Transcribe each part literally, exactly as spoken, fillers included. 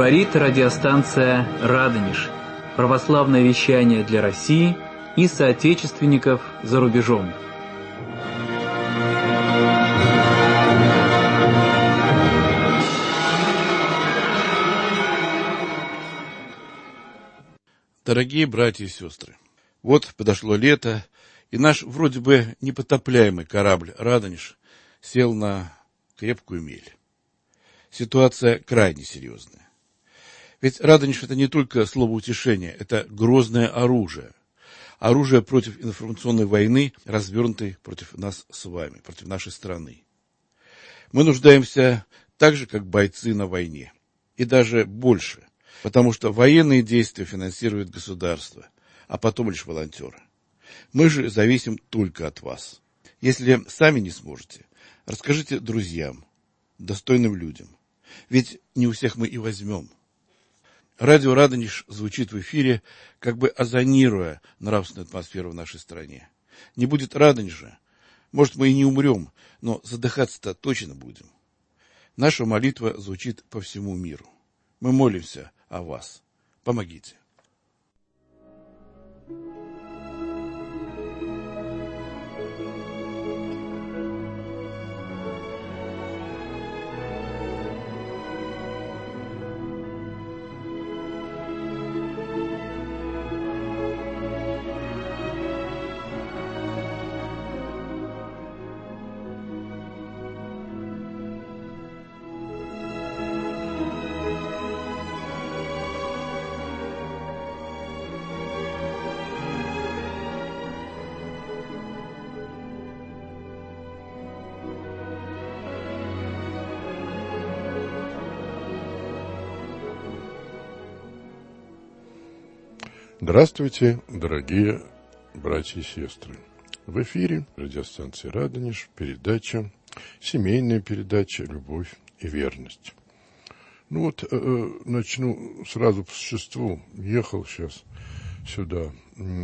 Говорит радиостанция «Радонеж». Православное вещание для России и соотечественников за рубежом. Дорогие братья и сестры, вот подошло лето, и наш вроде бы непотопляемый корабль «Радонеж» сел на крепкую мель. Ситуация крайне серьезная. Ведь «Радонеж» — это не только слово утешения, это грозное оружие. Оружие против информационной войны, развернутой против нас с вами, против нашей страны. Мы нуждаемся так же, как бойцы на войне, и даже больше. Потому что военные действия финансирует государство, а потом лишь волонтеры. Мы же зависим только от вас. Если сами не сможете, расскажите друзьям, достойным людям. Ведь не у всех мы и возьмем. Радио «Радонеж» звучит в эфире, как бы озонируя нравственную атмосферу в нашей стране. Не будет Радонежа, может, мы и не умрем, но задыхаться-то точно будем. Наша молитва звучит по всему миру. Мы молимся о вас. Помогите. Здравствуйте, дорогие братья и сестры. В эфире радиостанции «Радонеж», передача, семейная передача «Любовь и верность». Ну вот, э, начну сразу по существу. Ехал сейчас сюда,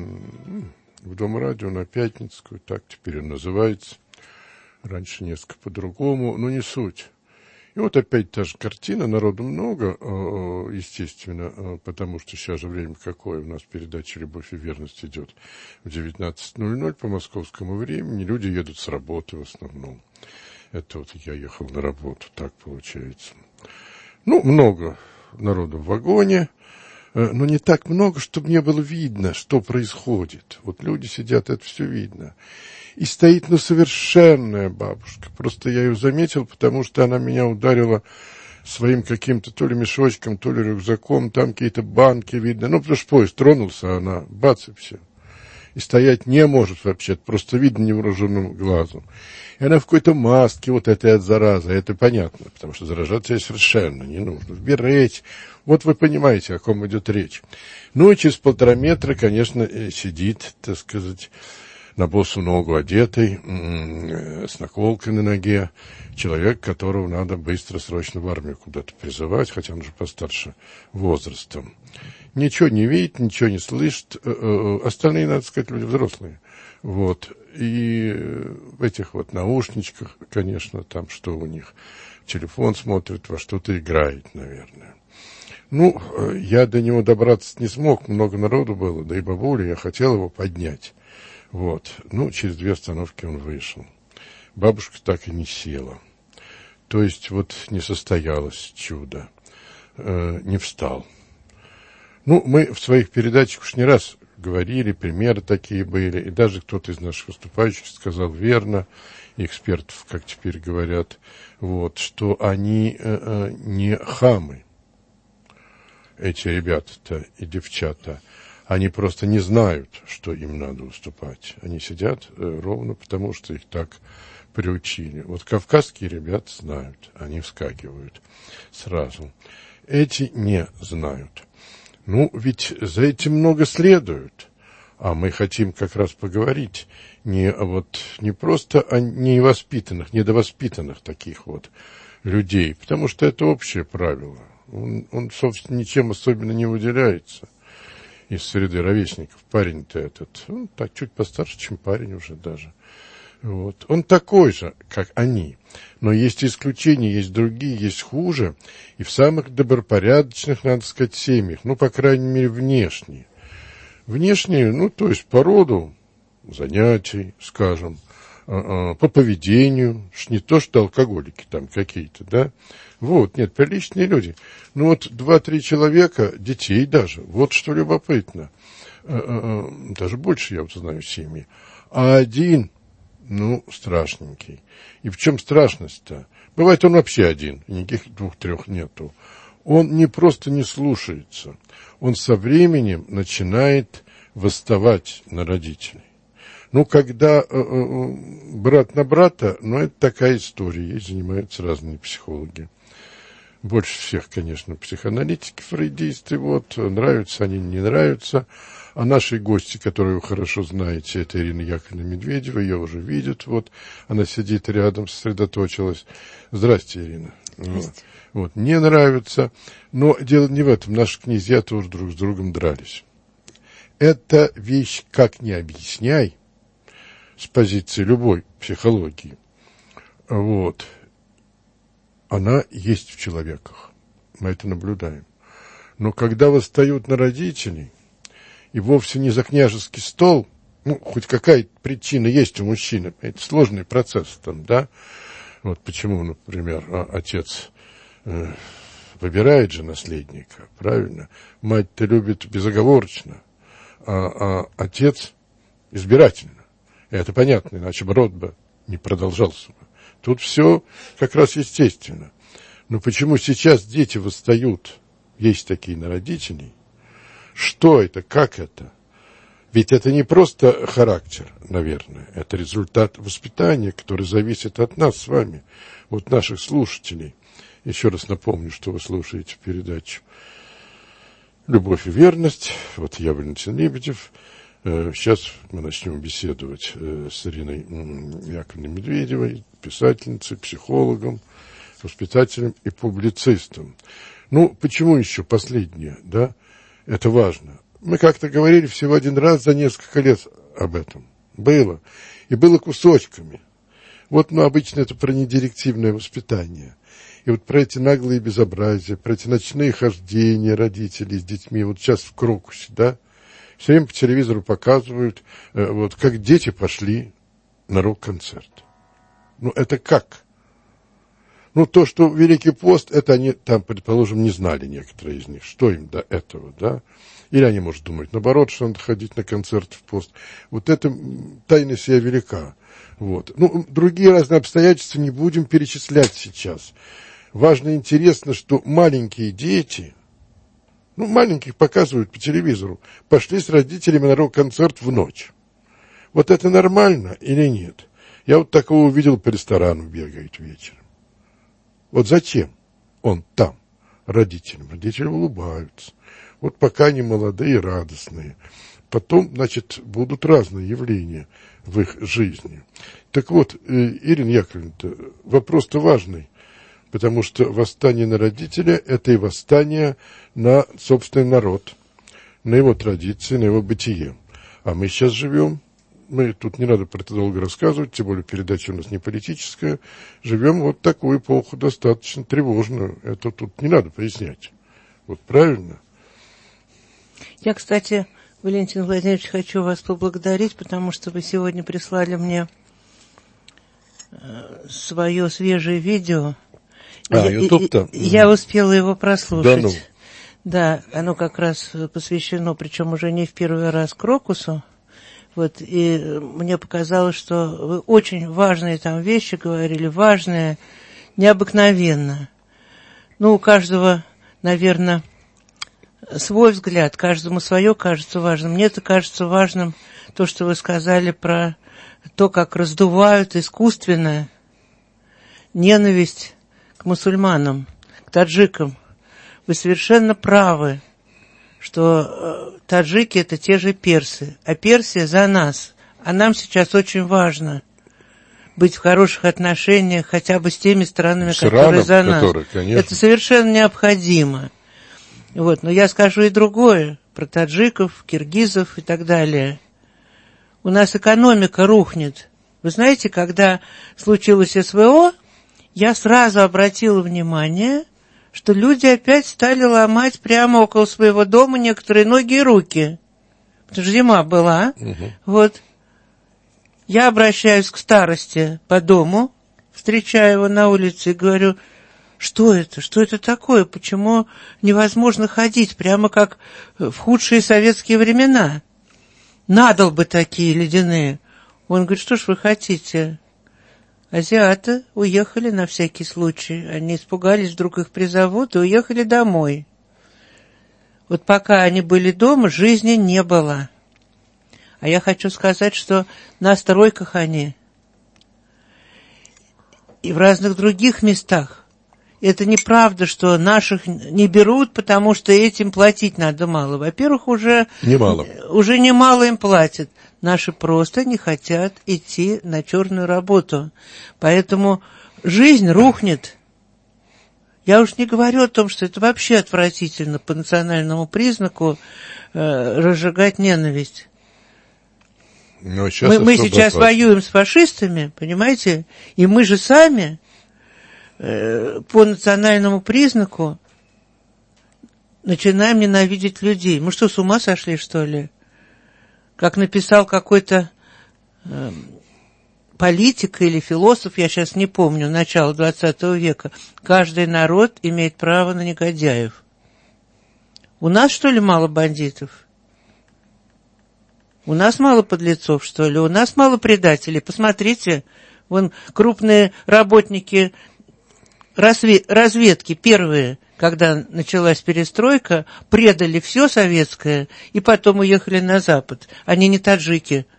в Дом радио на Пятницкую, так теперь он называется. Раньше несколько по-другому, но не суть. И вот опять та же картина, народу много, естественно, потому что сейчас же время какое, у нас передача «Любовь и верность» идет в девятнадцать ноль ноль по московскому времени, люди едут с работы в основном. Это вот я ехал на работу, так получается. Ну, много народу в вагоне, но не так много, чтобы не было видно, что происходит. Вот люди сидят, это все видно. И стоит, ну, совершенная бабушка. Просто я ее заметил, потому что она меня ударила своим каким-то то ли мешочком, то ли рюкзаком. Там какие-то банки видно. Ну, потому что поезд тронулся, а она бац и все. И стоять не может вообще. Это просто видно невооруженным глазом. И она в какой-то маске, вот этой от заразы. Это понятно, потому что заражаться ей совершенно не нужно. В берете. Вот вы понимаете, о ком идет речь. Ну, и через полтора метра, конечно, сидит, так сказать, на босу ногу одетый, с наколкой на ноге, человек, которого надо быстро, срочно в армию куда-то призывать, хотя он уже постарше возрастом. Ничего не видит, ничего не слышит. Остальные, надо сказать, люди взрослые. Вот. И в этих вот наушничках, конечно, там что у них, телефон смотрит, во что-то играет, наверное. Ну, я до него добраться не смог, много народу было, да и бабуля, я хотел его поднять. Вот, ну, через две остановки он вышел. Бабушка так и не села. То есть, вот, не состоялось чудо. Э, не встал. Ну, мы в своих передачах уж не раз говорили, примеры такие были, и даже кто-то из наших выступающих сказал верно, экспертов, как теперь говорят, вот, что они э, э, не хамы, эти ребята-то и девчата. Они просто не знают, что им надо уступать. Они сидят э, ровно потому, что их так приучили. Вот кавказские ребята знают, они вскакивают сразу. Эти не знают. Ну, ведь за этим много следует. А мы хотим как раз поговорить не, вот, не просто о невоспитанных, недовоспитанных таких вот людей, потому что это общее правило. Он, он собственно, ничем особенно не выделяется из среды ровесников. Парень-то этот, он так чуть постарше, чем парень уже даже. Вот. Он такой же, как они. Но есть исключения, есть другие, есть хуже. И в самых добропорядочных, надо сказать, семьях, ну, по крайней мере, внешние. Внешние, ну, то есть по роду занятий, скажем, по поведению, не то, что алкоголики там какие-то, да. Вот, нет, приличные люди. Ну, вот два-три человека, детей даже, вот что любопытно. Даже больше, я вот знаю, семьи. А один, ну, страшненький. И в чем страшность-то? Бывает, он вообще один, никаких двух-трех нету. Он не просто не слушается, он со временем начинает восставать на родителей. Ну, когда э, э, брат на брата, ну, это такая история, ей занимаются разные психологи. Больше всех, конечно, психоаналитики, фрейдисты, вот, нравятся они, не нравятся. А наши гости, которые вы хорошо знаете, это Ирина Яковлевна Медведева, ее уже видят, вот, она сидит рядом, сосредоточилась. Здрасте, Ирина. Здрасте. Вот, не нравится, но дело не в этом, наши князья тоже друг с другом дрались. Эта вещь, как ни объясняй, с позиции любой психологии, вот, она есть в человеках, мы это наблюдаем. Но когда восстают на родителей, и вовсе не за княжеский стол, ну, хоть какая-то причина есть у мужчины, это сложный процесс там, да, вот почему, например, отец э, выбирает же наследника, правильно, мать-то любит безоговорочно, а, а отец избирательно. Это понятно, иначе бы род бы не продолжался бы. Тут все как раз естественно. Но почему сейчас дети восстают, есть такие на родителей? Что это, как это? Ведь это не просто характер, наверное, это результат воспитания, который зависит от нас с вами, от наших слушателей. Еще раз напомню, что вы слушаете передачу «Любовь и верность». Вот я, Валентин Лебедев. Сейчас мы начнем беседовать с Ириной Яковлевной Медведевой, писательницей, психологом, воспитателем и публицистом. Ну, почему еще последнее, да? Это важно. Мы как-то говорили всего один раз за несколько лет об этом. Было. И было кусочками. Вот, ну, обычно это про недирективное воспитание. И вот про эти наглые безобразия, про эти ночные хождения родителей с детьми. Вот сейчас в Крокусе, да? Все время по телевизору показывают, э, вот, как дети пошли на рок-концерт. Ну, это как? Ну, то, что Великий пост, это они там, предположим, не знали некоторые из них, что им до этого, да? Или они, может, думают, наоборот, что надо ходить на концерт в пост. Вот это тайна сия велика. Вот. Ну, другие разные обстоятельства не будем перечислять сейчас. Важно и интересно, что маленькие дети... Ну, маленьких показывают по телевизору. Пошли с родителями на рок-концерт в ночь. Вот это нормально или нет? Я вот такого увидел, по ресторану бегает вечером. Вот зачем он там, родителям? Родители улыбаются. Вот пока они молодые и радостные. Потом, значит, будут разные явления в их жизни. Так вот, Ирина Яковлевна, вопрос-то важный. Потому что восстание на родителя – это и восстание на собственный народ, на его традиции, на его бытие. А мы сейчас живем, мы тут не надо про это долго рассказывать, тем более передача у нас не политическая, живем вот такую эпоху достаточно тревожную. Это тут не надо пояснять. Вот правильно? Я, кстати, Валентин Владимирович, хочу вас поблагодарить, потому что вы сегодня прислали мне свое свежее видео. А, YouTube-то? Я успела его прослушать. Да, ну. Да, оно как раз посвящено, причем уже не в первый раз, Крокусу. Вот, и мне показалось, что вы очень важные там вещи говорили, важные, необыкновенно. Ну, у каждого, наверное, свой взгляд, каждому свое кажется важным. Мне это кажется важным, то, что вы сказали про то, как раздувают искусственно ненависть к мусульманам, к таджикам. Вы совершенно правы, что э, таджики – это те же персы, а Персия за нас. А нам сейчас очень важно быть в хороших отношениях хотя бы с теми странами, с которые Ираном, за нас. Которые, конечно. Это совершенно необходимо. Вот. Но я скажу и другое, про таджиков, киргизов и так далее. У нас экономика рухнет. Вы знаете, когда случилось СВО, я сразу обратила внимание, что люди опять стали ломать прямо около своего дома некоторые ноги и руки. Потому что зима была. Угу. Вот. Я обращаюсь к старости по дому, встречаю его на улице и говорю, что это, что это такое, почему невозможно ходить, прямо как в худшие советские времена. Надолбы такие ледяные. Он говорит, что ж вы хотите? Азиаты уехали на всякий случай. Они испугались, вдруг их призовут, и уехали домой. Вот пока они были дома, жизни не было. А я хочу сказать, что на стройках они и в разных других местах. Это неправда, что наших не берут, потому что этим платить надо мало. Во-первых, уже немало. Уже немало им платят. Наши просто не хотят идти на черную работу. Поэтому жизнь рухнет. Я уж не говорю о том, что это вообще отвратительно по национальному признаку э, разжигать ненависть. Мы, мы сейчас опасно. Воюем с фашистами, понимаете? И мы же сами э, по национальному признаку начинаем ненавидеть людей. Мы что, с ума сошли, что ли? Как написал какой-то э, политик или философ, я сейчас не помню, начало двадцатого века, каждый народ имеет право на негодяев. У нас, что ли, мало бандитов? У нас мало подлецов, что ли? У нас мало предателей? Посмотрите, вон крупные работники разведки, первые, когда началась перестройка, предали все советское и потом уехали на Запад. Они не таджики.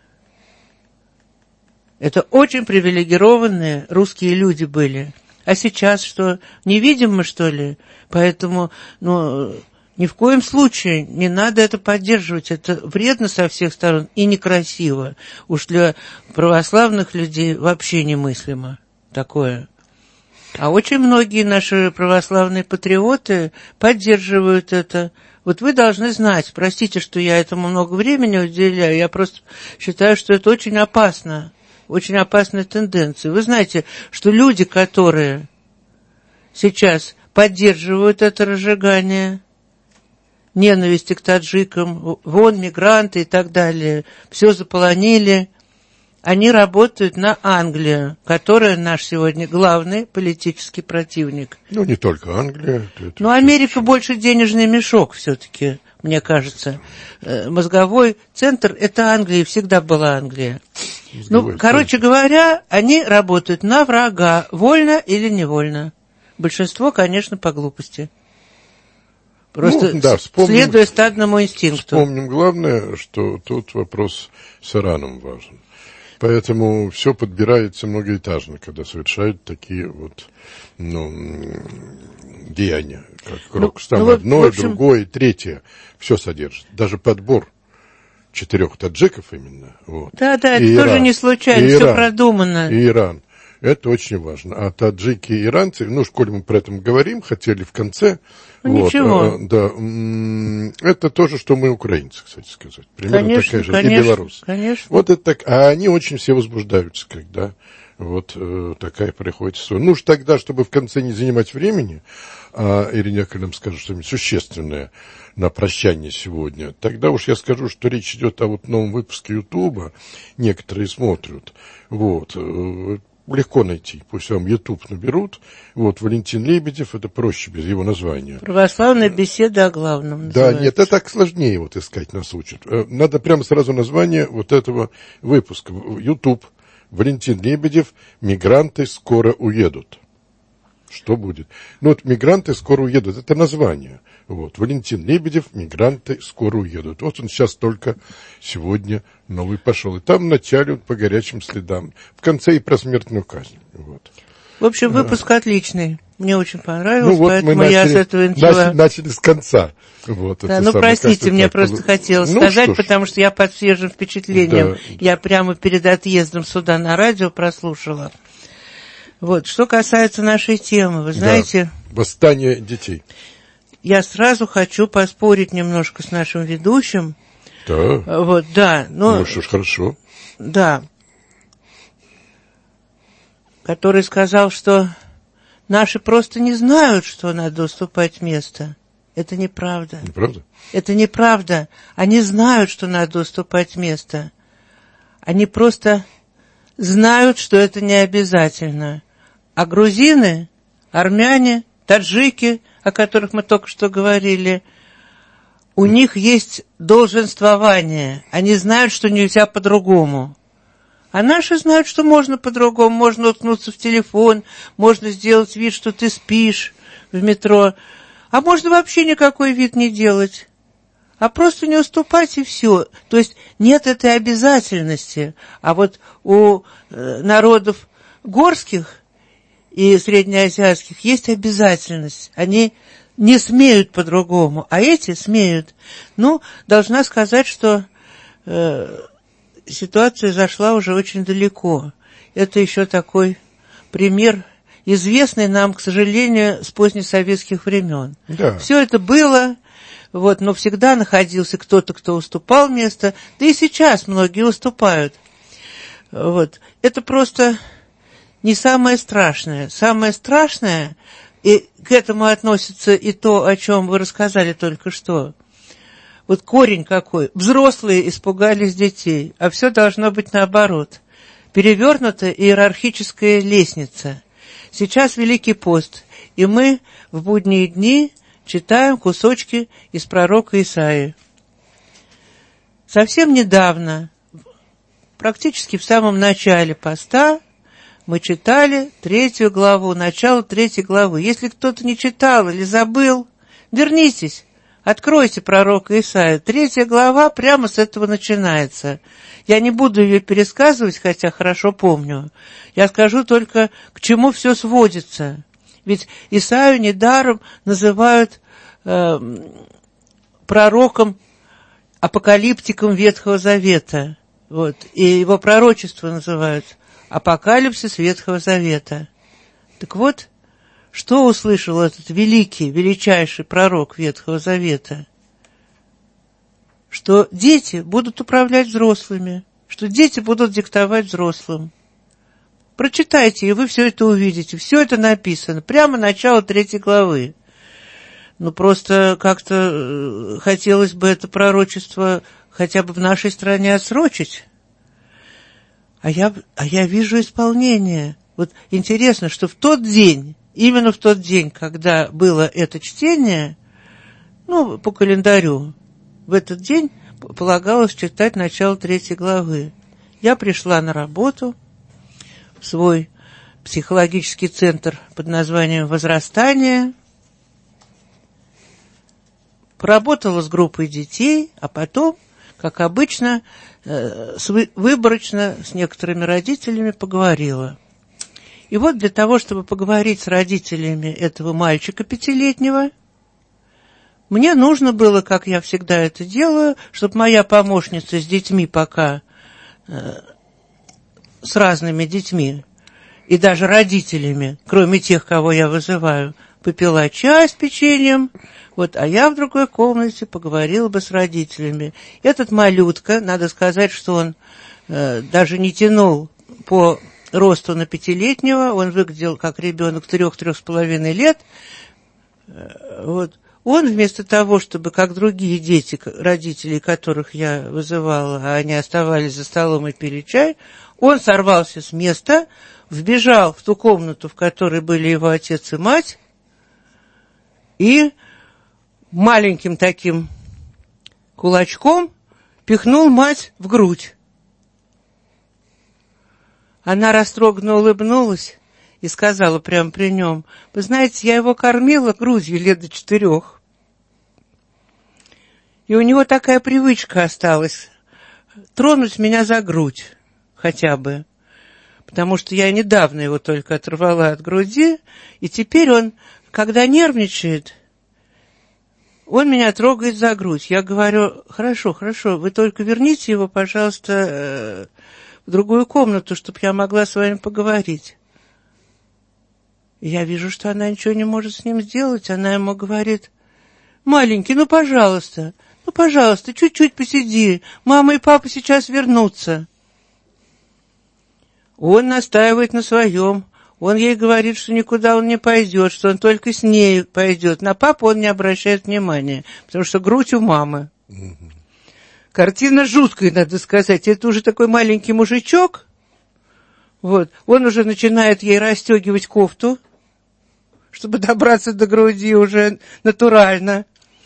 Это очень привилегированные русские люди были. А сейчас что, не видим мы, что ли? Поэтому, ну, ни в коем случае не надо это поддерживать. Это вредно со всех сторон и некрасиво. Уж для православных людей вообще немыслимо такое. А очень многие наши православные патриоты поддерживают это. Вот вы должны знать, простите, что я этому много времени уделяю, я просто считаю, что это очень опасно, очень опасная тенденция. Вы знаете, что люди, которые сейчас поддерживают это разжигание ненависти к таджикам, вон мигранты и так далее, все заполонили, они работают на Англию, которая наш сегодня главный политический противник. Ну, не только Англия. Но Америка больше денежный мешок все-таки, мне кажется. Мозговой центр – это Англия, и всегда была Англия. Мозговой ну, короче центр. Говоря, они работают на врага, вольно или невольно. Большинство, конечно, по глупости. Просто ну, да, вспомним, следуя стадному инстинкту. Вспомним главное, что тут вопрос с Ираном важен. Поэтому все подбирается многоэтажно, когда совершают такие вот, ну, деяния. Как крокус. Там ну, одно, общем... другое, третье. Все содержит. Даже подбор четырех таджиков именно. Вот. Да, да, это и тоже Иран, не случайно, все Иран, продумано. И Иран. Это очень важно. А таджики и иранцы, ну, школе мы про это говорим, хотели в конце. Ну, вот, ничего. А, да, это тоже, что мы украинцы, кстати сказать. Примерно конечно, такая же. Конечно, и белорусы. Конечно. Вот это так. А они очень все возбуждаются, когда вот э, такая приходит история. Ну уж тогда, чтобы в конце не занимать времени, а Ирине Яковлевне скажу что-нибудь существенное на прощание сегодня, тогда уж я скажу, что речь идет о вот новом выпуске Ютуба. Некоторые смотрят. Вот. Э, легко найти, пусть вам YouTube наберут. Вот, Валентин Лебедев, это проще без его названия. Православная беседа о главном. Да, называется. Нет, это так сложнее вот искать нас учат. Надо прямо сразу название вот этого выпуска. YouTube, Валентин Лебедев, «Мигранты скоро уедут». Что будет? Ну вот «Мигранты скоро уедут» — это название. Вот, Валентин Лебедев, «Мигранты скоро уедут». Вот он сейчас только сегодня новый пошел. И там вначале вот по горячим следам. В конце и про смертную казнь. Вот. В общем, выпуск а. отличный. Мне очень понравился, ну, вот поэтому начали, я с этого начала. Начали, начали с конца. Вот, да, ну, простите, мне просто было. Хотелось ну, сказать, потому что я под свежим впечатлением. Да. Я прямо перед отъездом сюда на радио прослушала. Вот, что касается нашей темы, вы знаете... Да. Восстание детей. Я сразу хочу поспорить немножко с нашим ведущим. Да. Вот, да. Но, ну, что ж, хорошо. Да. Который сказал, что наши просто не знают, что надо уступать место. Это неправда. Неправда? Это неправда. Они знают, что надо уступать место. Они просто знают, что это не обязательно. А грузины, армяне, таджики, о которых мы только что говорили, у них есть долженствование. Они знают, что нельзя по-другому. А наши знают, что можно по-другому. Можно уткнуться в телефон, можно сделать вид, что ты спишь в метро. А можно вообще никакой вид не делать. А просто не уступать и все. То есть нет этой обязательности. А вот у э, народов горских и среднеазиатских есть обязательность. Они не смеют по-другому, а эти смеют. Ну, должна сказать, что э, ситуация зашла уже очень далеко. Это еще такой пример, известный нам, к сожалению, с позднесоветских времен. Да. Все это было, вот, но всегда находился кто-то, кто уступал место, да и сейчас многие уступают. Вот. Это просто не самое страшное. Самое страшное, и к этому относится и то, о чем вы рассказали только что. Вот корень какой. Взрослые испугались детей, а все должно быть наоборот. Перевернутая иерархическая лестница. Сейчас Великий пост, и мы в будние дни читаем кусочки из пророка Исаии. Совсем недавно, практически в самом начале поста, мы читали третью главу, начало третьей главы. Если кто-то не читал или забыл, вернитесь, откройте пророка Исаию. Третья глава прямо с этого начинается. Я не буду ее пересказывать, хотя хорошо помню. Я скажу только, к чему все сводится. Ведь Исаию недаром называют э, пророком, апокалиптиком Ветхого Завета. Вот. И его пророчество называют апокалипсис Ветхого Завета. Так вот, что услышал этот великий, величайший пророк Ветхого Завета? Что дети будут управлять взрослыми, что дети будут диктовать взрослым. Прочитайте, и вы все это увидите. Все это написано. Прямо начало третьей главы. Ну, просто как-то хотелось бы это пророчество хотя бы в нашей стране отсрочить. А я, а я вижу исполнение. Вот интересно, что в тот день, именно в тот день, когда было это чтение, ну, по календарю, в этот день полагалось читать начало третьей главы. Я пришла на работу в свой психологический центр под названием «Возрастание», поработала с группой детей, а потом, как обычно, выборочно с некоторыми родителями поговорила. И вот для того, чтобы поговорить с родителями этого мальчика пятилетнего, мне нужно было, как я всегда это делаю, чтобы моя помощница с детьми пока, э, с разными детьми, и даже родителями, кроме тех, кого я вызываю, попила чай с печеньем, вот, а я в другой комнате поговорила бы с родителями. Этот малютка, надо сказать, что он э, даже не тянул по росту на пятилетнего, он выглядел как ребенок трех-трех с половиной лет, э, вот. Он вместо того, чтобы, как другие дети, родители которых я вызывала, а они оставались за столом и пили чай, он сорвался с места, вбежал в ту комнату, в которой были его отец и мать, и маленьким таким кулачком пихнул мать в грудь. Она растроганно улыбнулась и сказала прямо при нем: «Вы знаете, я его кормила грудью лет до четырех. И у него такая привычка осталась — тронуть меня за грудь хотя бы, потому что я недавно его только оторвала от груди, и теперь он, когда нервничает, он меня трогает за грудь. Я говорю: хорошо, хорошо, вы только верните его, пожалуйста, в другую комнату, чтобы я могла с вами поговорить». И я вижу, что она ничего не может с ним сделать. Она ему говорит: «Маленький, ну, пожалуйста, ну, пожалуйста, чуть-чуть посиди, мама и папа сейчас вернутся». Он настаивает на своем. Он ей говорит, что никуда он не пойдет, что он только с ней пойдет. На папу он не обращает внимания, потому что грудь у мамы. Угу. Картина жуткая, надо сказать. Это уже такой маленький мужичок. Вот. Он уже начинает ей расстегивать кофту, чтобы добраться до груди уже натурально.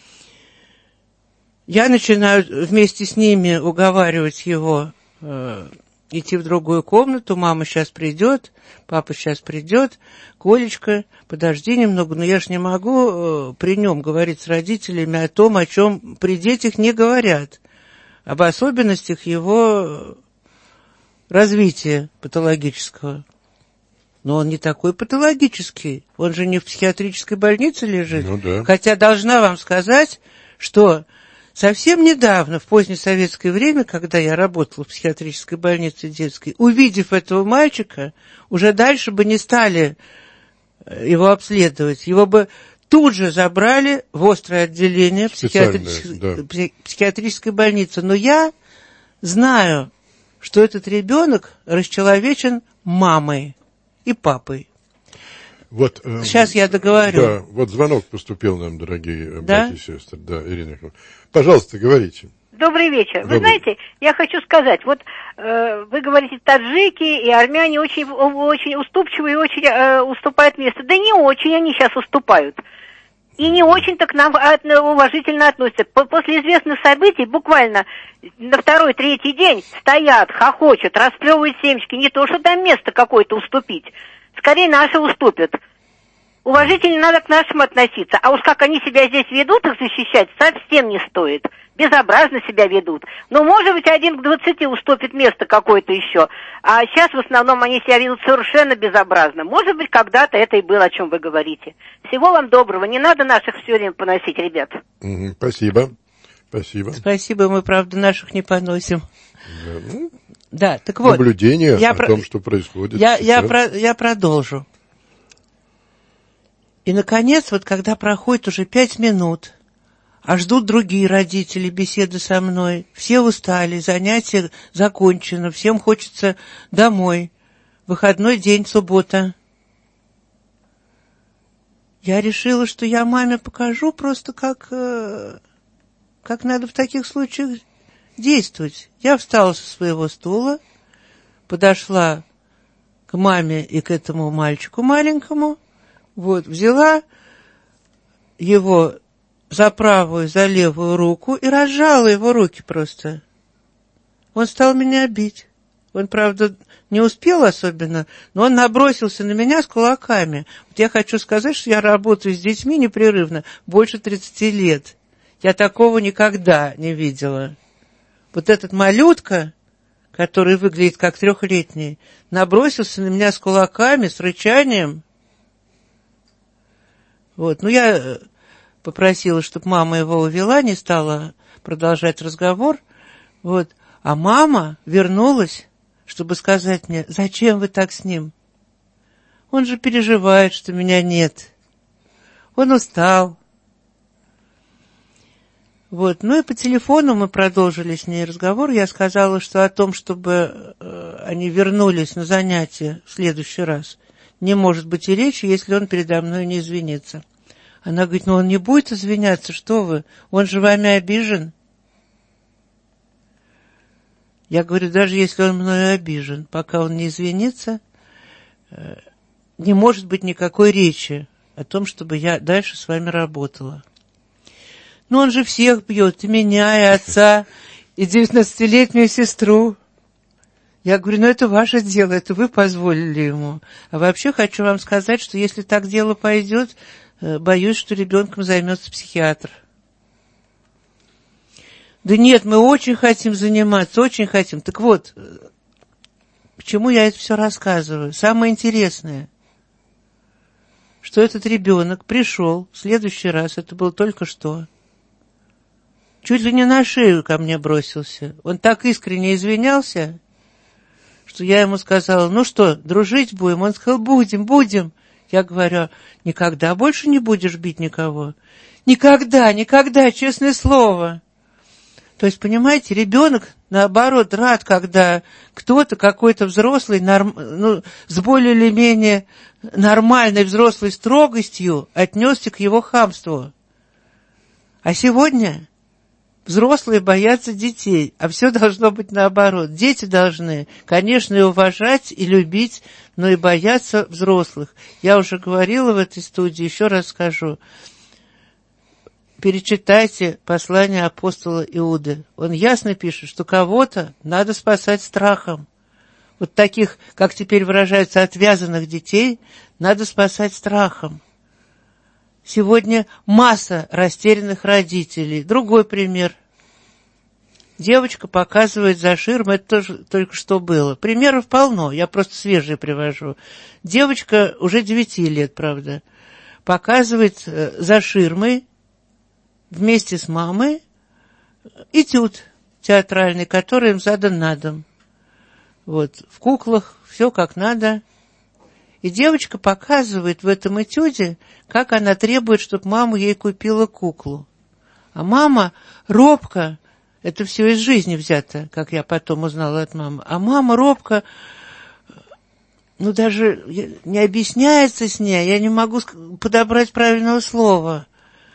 Я начинаю вместе с ними уговаривать его э, идти в другую комнату. Мама сейчас придет, папа сейчас придет. Колечка, подожди немного, но я ж не могу э, при нем говорить с родителями о том, о чем при детях не говорят. Об особенностях его развития патологического. Но он не такой патологический. Он же не в психиатрической больнице лежит. Ну, да. Хотя должна вам сказать, что совсем недавно, в позднесоветское время, когда я работала в психиатрической больнице детской, увидев этого мальчика, уже дальше бы не стали его обследовать. Его бы тут же забрали в острое отделение психиатрической, да. психиатрической больницы. Но я знаю, что этот ребенок расчеловечен мамой и папой. Вот, э, Сейчас я договорю. Да, вот звонок поступил нам, дорогие да? братья и сестры. Да, Ирина. Пожалуйста, говорите. Добрый вечер. Добрый. Вы знаете, я хочу сказать, вот э, вы говорите, таджики и армяне очень, очень уступчивые и очень э, уступают место. Да не очень они сейчас уступают. И не очень-то к нам от, уважительно относятся. После известных событий буквально на второй, третий день стоят, хохочут, расплевывают семечки. Не то, что там место какое-то уступить. Скорее наши уступят. Уважительно надо к нашим относиться. А уж как они себя здесь ведут, их защищать совсем не стоит. Безобразно себя ведут. Но, может быть, один к двадцати уступит место какое-то еще. А сейчас в основном они себя ведут совершенно безобразно. Может быть, когда-то это и было, о чем вы говорите. Всего вам доброго. Не надо наших все время поносить, ребят. Угу, спасибо. Спасибо. Спасибо, мы, правда, наших не поносим. Да, ну, да, так вот. Наблюдение я о про... том, что происходит. Я, я, про... я продолжу. И, наконец, вот когда проходит уже пять минут, а ждут другие родители беседы со мной, все устали, занятие закончено, всем хочется домой. Выходной день, суббота. Я решила, что я маме покажу просто, как, как надо в таких случаях действовать. Я встала со своего стула, подошла к маме и к этому мальчику маленькому, вот, взяла его за правую, за левую руку и разжала его руки просто. Он стал меня бить. Он, правда, не успел особенно, но он набросился на меня с кулаками. Вот я хочу сказать, что я работаю с детьми непрерывно больше тридцати лет. Я такого никогда не видела. Вот этот малютка, который выглядит как трехлетний, набросился на меня с кулаками, с рычанием. Вот, ну я попросила, чтобы мама его увела, не стала продолжать разговор. Вот, а мама вернулась, чтобы сказать мне, зачем вы так с ним? Он же переживает, что меня нет. Он устал. Вот, ну и по телефону мы продолжили с ней разговор. Я сказала, что о том, чтобы э, они вернулись на занятия в следующий раз, не может быть и речи, если он передо мной не извинится. Она говорит, ну он не будет извиняться, что вы, он же вами обижен. Я говорю, даже если он мною обижен, пока он не извинится, не может быть никакой речи о том, чтобы я дальше с вами работала. Ну он же всех бьет, и меня, и отца, и девятнадцатилетнюю сестру. Я говорю, ну это ваше дело, это вы позволили ему. А вообще хочу вам сказать, что если так дело пойдет, боюсь, что ребенком займется психиатр. Да нет, мы очень хотим заниматься, очень хотим. Так вот, почему я это все рассказываю? Самое интересное, что этот ребенок пришел в следующий раз, это было только что, чуть ли не на шею ко мне бросился. Он так искренне извинялся, что я ему сказала, ну что, дружить будем? Он сказал, будем, будем. Я говорю, никогда больше не будешь бить никого? Никогда, никогда, честное слово. То есть, понимаете, ребенок наоборот, рад, когда кто-то, какой-то взрослый, норм, ну, с более или менее нормальной взрослой строгостью отнесся к его хамству. А сегодня взрослые боятся детей, а все должно быть наоборот. Дети должны, конечно, и уважать, и любить, но и бояться взрослых. Я уже говорила в этой студии, еще раз скажу. Перечитайте послание апостола Иуды. Он ясно пишет, что кого-то надо спасать страхом. Вот таких, как теперь выражаются, отвязанных детей, надо спасать страхом. Сегодня масса растерянных родителей. Другой пример. Девочка показывает за ширмой, это тоже только что было. Примеров полно, я просто свежие привожу. Девочка уже девяти лет, правда, показывает за ширмой вместе с мамой этюд театральный, который им задан на дом. Вот, в куклах, все как надо. И девочка показывает в этом этюде, как она требует, чтобы мама ей купила куклу. А мама робко, это все из жизни взято, как я потом узнала от мамы, а мама робко, ну даже не объясняется с ней, я не могу подобрать правильного слова,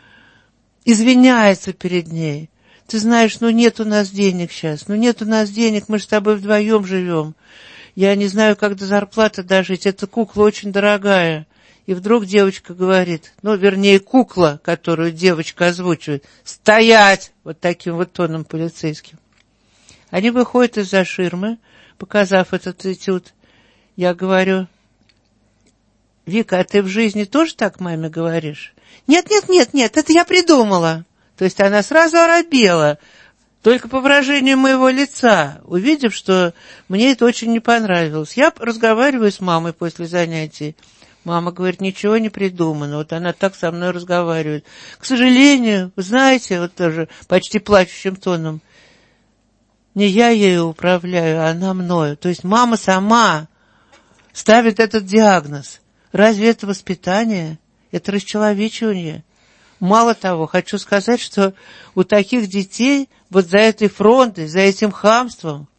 извиняется перед ней. Ты знаешь, ну нет у нас денег сейчас, ну нет у нас денег, мы же с тобой вдвоем живем. Я не знаю, как до зарплаты дожить, эта кукла очень дорогая. И вдруг девочка говорит, ну, вернее, кукла, которую девочка озвучивает, стоять, вот таким вот тоном полицейским. Они выходят из-за ширмы, показав этот этюд. Я говорю, Вика, а ты в жизни тоже так маме говоришь? Нет, нет, нет, нет, это я придумала. То есть она сразу оробела. Только по выражению моего лица, увидев, что мне это очень не понравилось. Я разговариваю с мамой после занятий. Мама говорит, ничего не придумано. Вот она так со мной разговаривает. К сожалению, вы знаете, вот тоже почти плачущим тоном, не я ею управляю, а она мною. То есть мама сама ставит этот диагноз. Разве это воспитание? Это расчеловечивание. Мало того, хочу сказать, что у таких детей вот за этой фронтой, за этим хамством,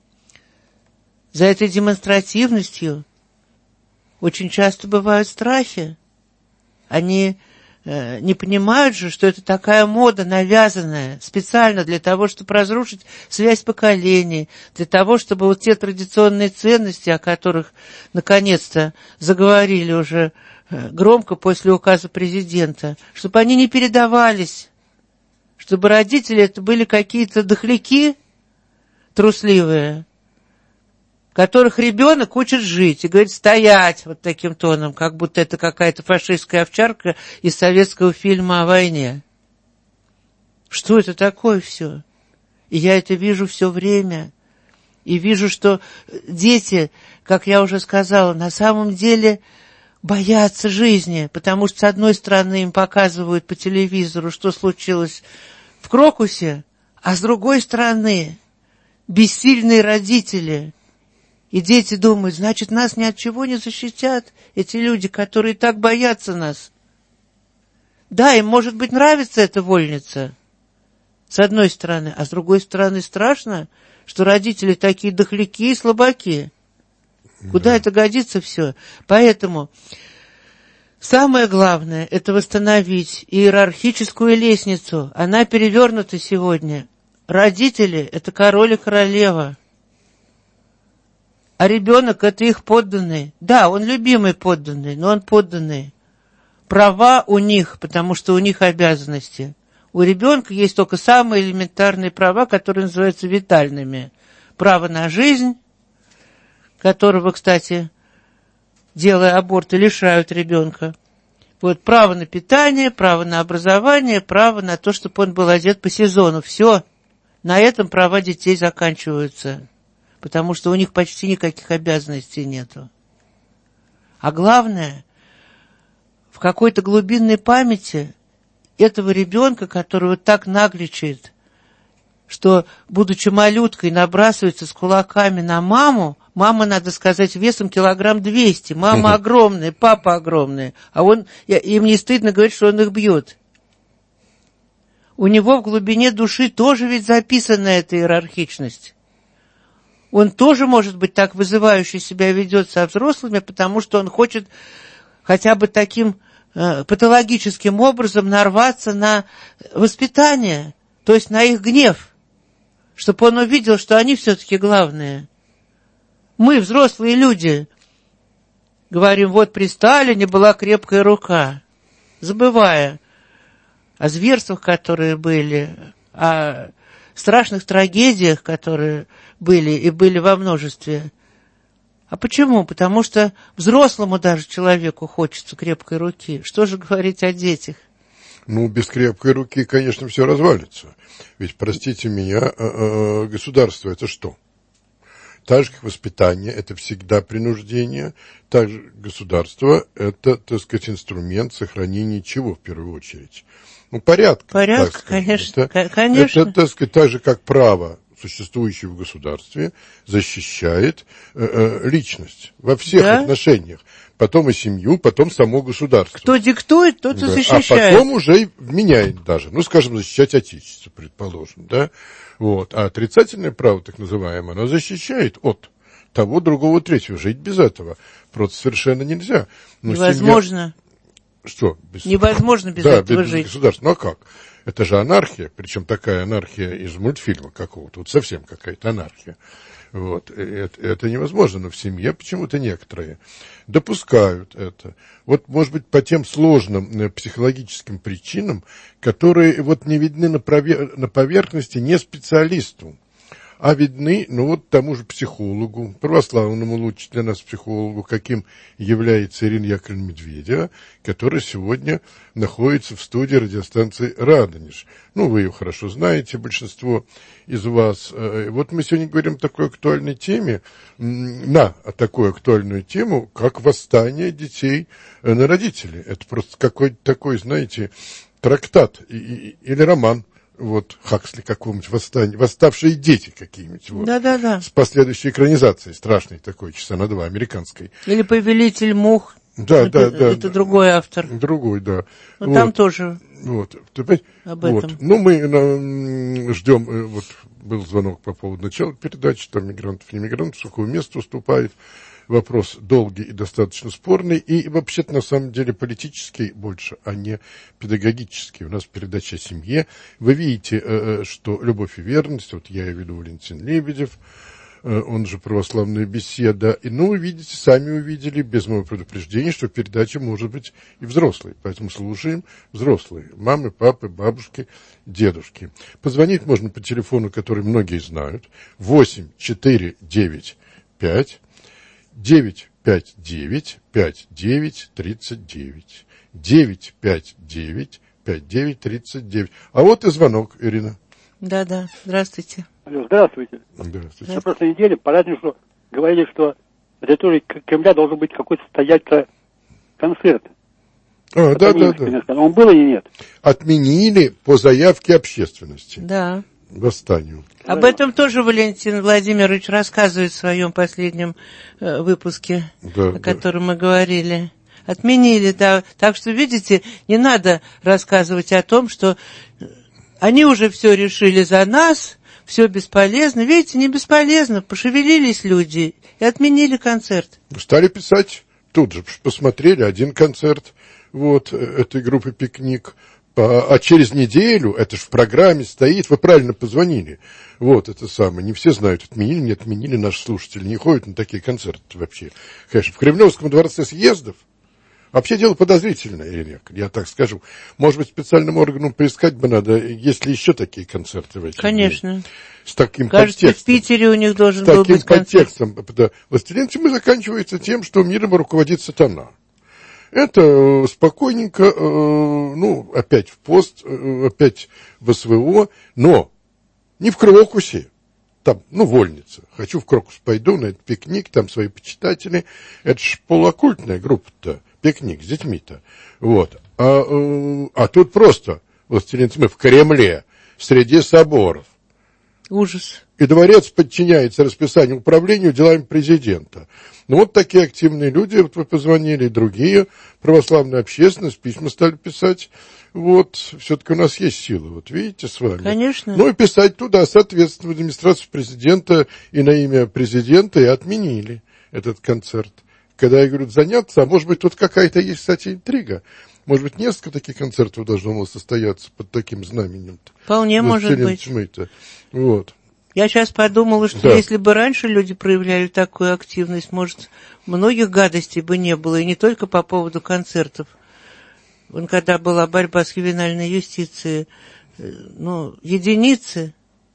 за этой демонстративностью очень часто бывают страхи. Они э, не понимают же, что это такая мода навязанная специально для того, чтобы разрушить связь поколений, для того, чтобы вот те традиционные ценности, о которых наконец-то заговорили уже громко после указа президента, чтобы они не передавались, чтобы родители это были какие-то дохляки трусливые, которых ребенок учит жить и говорит стоять вот таким тоном, как будто это какая-то фашистская овчарка из советского фильма о войне. Что это такое все? И я это вижу все время. И вижу, что дети, как я уже сказала, на самом деле боятся жизни, потому что, с одной стороны, им показывают по телевизору, что случилось в Крокусе, а с другой стороны, бессильные родители. И дети думают, значит, нас ни от чего не защитят, эти люди, которые так боятся нас. Да, им, может быть, нравится эта вольница, с одной стороны, а с другой стороны страшно, что родители такие дохляки и слабаки. Куда да. это годится все? Поэтому самое главное – это восстановить иерархическую лестницу. Она перевернута сегодня. Родители – это король и королева. А ребенок – это их подданный. Да, он любимый подданный, но он подданный. Права у них, потому что у них обязанности. У ребенка есть только самые элементарные права, которые называются витальными. Право на жизнь, которого, кстати, делая аборты, лишают ребенка. Вот право на питание, право на образование, право на то, чтобы он был одет по сезону. Все. На этом права детей заканчиваются, потому что у них почти никаких обязанностей нету. А главное, в какой-то глубинной памяти этого ребенка, который вот так нагличает, что, будучи малюткой, набрасывается с кулаками на маму, мама, надо сказать, весом килограмм двести, мама огромная, папа огромный, а он, им не стыдно говорить, что он их бьет. У него в глубине души тоже ведь записана эта иерархичность. он тоже, может быть, так вызывающе себя ведет со взрослыми, потому что он хочет хотя бы таким э, патологическим образом нарваться на воспитание, то есть на их гнев, чтобы он увидел, что они все-таки главные. Мы, взрослые люди, говорим, вот при Сталине была крепкая рука, забывая о зверствах, которые были, о страшных трагедиях, которые были и были во множестве. А почему? Потому что взрослому даже человеку хочется крепкой руки. Что же говорить о детях? Ну, без крепкой руки, конечно, все развалится. Ведь, простите меня, государство – это что? Так же, как воспитание – это всегда принуждение, так же государство – это, так сказать, инструмент сохранения чего в первую очередь? Ну, порядка. Порядка, конечно. Это, конечно. Это, так сказать, так же, как право, существующее в государстве, защищает э, э, личность во всех да? отношениях. Потом и семью, потом само государство. Кто диктует, тот и да. защищает. А потом уже меняет даже. Ну, скажем, защищать отечество, предположим, да? Вот. А отрицательное право, так называемое, оно защищает от того, другого, третьего. Жить без этого просто совершенно нельзя. Но невозможно. Семья... Что? Без... Невозможно без да, этого без жить. Государства. Ну, а как? Это же анархия, причем такая анархия из мультфильма какого-то. Вот совсем какая-то анархия. Вот. Это, это невозможно, но в семье почему-то некоторые допускают это. Вот, может быть, по тем сложным психологическим причинам, которые вот не видны на, провер... на поверхности не специалисту, а видны, ну, вот тому же психологу, православному лучше для нас психологу, каким является Ирина Яковлевна Медведева, которая сегодня находится в студии радиостанции «Радонеж». Ну, вы ее хорошо знаете, большинство из вас. Вот мы сегодня говорим о такой актуальной теме, на такую актуальную тему, как восстание детей на родителей. Это просто какой-то такой, знаете, трактат или роман. Вот, Хаксли какого-нибудь восстания, восставшие дети какие-нибудь. Вот, да, да, да. С последующей экранизацией, страшной такой, часа на два, американской. Или «Повелитель мух». Да, это, да, да. Это другой автор. Другой, да. Но вот, там тоже вот, об вот. этом. Ну, мы ну, ждем, вот, был звонок по поводу начала передачи, там мигрантов, не мигрантов, сухое место уступает. Вопрос долгий и достаточно спорный, и вообще-то на самом деле политический больше, а не педагогический. У нас передача о семье. Вы видите, что «Любовь и верность», вот я и веду Валентин Лебедев, он же «Православная беседа», и, ну, вы видите, сами увидели, без моего предупреждения, что передача может быть и взрослой, поэтому слушаем взрослые, мамы, папы, бабушки, дедушки. Позвонить можно по телефону, который многие знают, восемь четыре девять пять девять пять девять пять девять тридцать девять. девять пять девять пять девять тридцать девять. А вот и звонок, Ирина. Да, да. Здравствуйте. Алло, здравствуйте. Здравствуйте. На прошлой неделе по радио говорили, что на территории Кремля должен быть какой-то состояться концерт. А, да, да, да. Он был или нет? Отменили по заявке общественности. Да. Восстанию. Об этом тоже Валентин Владимирович рассказывает в своем последнем э, выпуске, да, о котором да. мы говорили. Отменили, да. Так что, видите, не надо рассказывать о том, что они уже все решили за нас, все бесполезно. Видите, не бесполезно. Пошевелились люди и отменили концерт. Стали писать тут же, посмотрели один концерт вот этой группы «Пикник». А через неделю, это же в программе стоит, вы правильно позвонили. Вот это самое, не все знают, отменили, не отменили, наши слушатели не ходят на такие концерты вообще. Конечно, в Кремлевском дворце съездов вообще дело подозрительное, Ирина Яковлевна, я так скажу. Может быть, специальным органам поискать бы надо, есть ли еще такие концерты в этих Конечно. Дней. С таким Кажется, подтекстом. в Питере у них должен был быть концерт. С таким подтекстом. «Властелин тьмы» заканчивается тем, что миром руководит сатана. Это спокойненько, ну, опять в пост, опять в СВО, но не в Крокусе, там, ну, вольница. Хочу в Крокус пойду на этот пикник, там свои почитатели. Это ж полуоккультная группа-то, пикник с детьми-то. Вот. А, а тут просто «Властелин тьмы» в Кремле, среди соборов. Ужас. и дворец подчиняется расписанию управлению делами президента. Ну, вот такие активные люди, вот вы позвонили, и другие, православная общественность, письма стали писать. Вот, все-таки у нас есть сила, вот видите, с вами. Конечно. Ну, и писать туда, соответственно, в администрацию президента и на имя президента, и отменили этот концерт. Когда я говорю заняться, а может быть, тут какая-то есть, кстати, интрига. Может быть, несколько таких концертов должно было состояться под таким знаменем-то. Вполне может быть. Тьмы-то. Вот. Я сейчас подумала, что Да. если бы раньше люди проявляли такую активность, может, многих гадостей бы не было, и не только по поводу концертов. Вон, когда была борьба с ювенальной юстицией, ну, единицы.